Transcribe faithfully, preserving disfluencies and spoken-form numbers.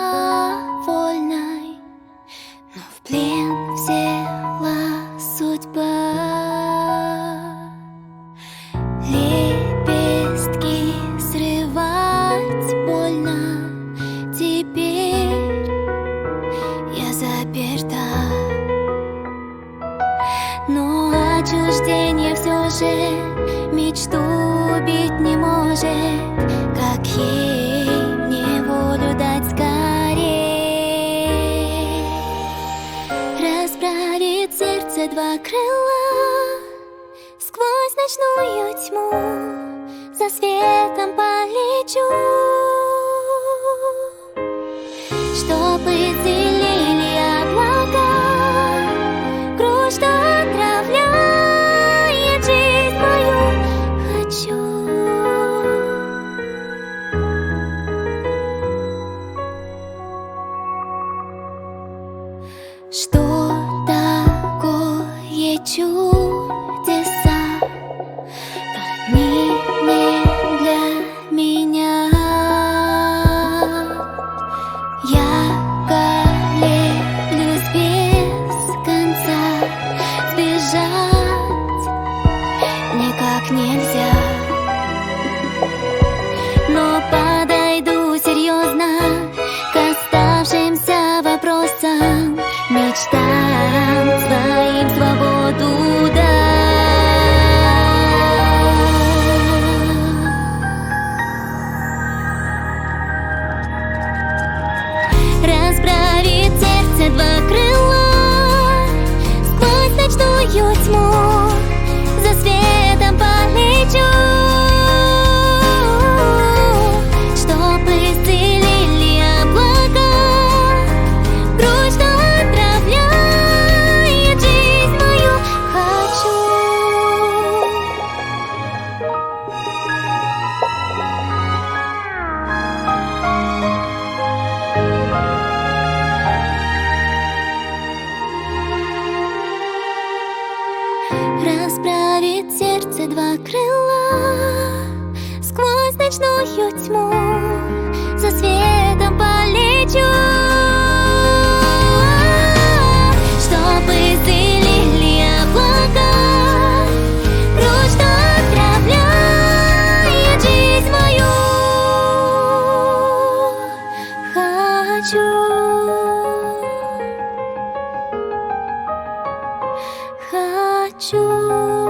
вольной, но в плен взяла судьба. Лепестки срывать больно, теперь я заперта. Но отчуждение все же мечту убить не может. Как ей мне волю дать скорей? Расправит сердце два крыла, сквозь ночную тьму за светом полечу, чтоб исцелили облака, кровь, что отравляет жизнь мою. Хочу, что такое чудеса они не для меня. Я колеблюсь без конца, сбежать никак нельзя. Но подойду серьезно к оставшимся вопросам, мечтам своим свободу дать. Расправит сердце два крыла, сквозь ночную тьму за светом полечу, чтоб исцелили облака, кровь, что отравляет жизнь мою. Хочу, расправит сердце два крыла, сквозь ночную тьму за светом полечу, чтоб исцелили облака, кровь, что отравляет жизнь мою. Хочу, хочу.